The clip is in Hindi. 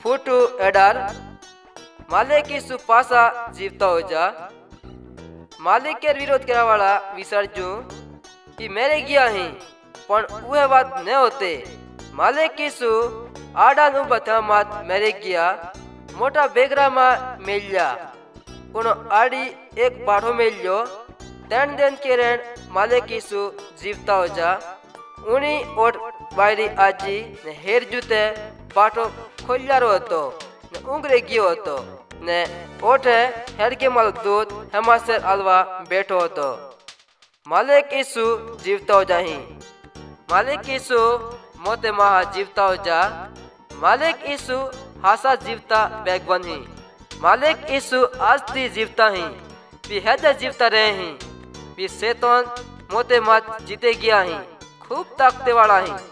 फूटू एडार मालिक यीशु पासा जीवता हो जा मालिक के विरोध करा वाला विसर्जू कि मेरे गया ही पण वह बात न होते मालिक यीशु आडान उबथा मात मेरे गया मोटा बेगरा मा मेल्या कोनो आड़ी एक बाढ़ो मेल्यो तेन दिन के रेण मालिक यीशु जीवता हो जा उनी ओट बायरी आजी ने हेर जुते बाटो खोल्यारो हतो ने उंगरे गयो हतो ने ओठे हेर के माल दूत हेमासेर अलवा बैठो हतो मालिक यीशु जीवता हो जाही मालिक यीशु मोते महा जीवता हो जा मालिक यीशु हासा जीवता बैगवन ही मालिक यीशु आज ती जीवता ही भी हेदे जीवता रहे ही भी शैतान मोते मात जीते गया ही खूब ताकते वाला ही।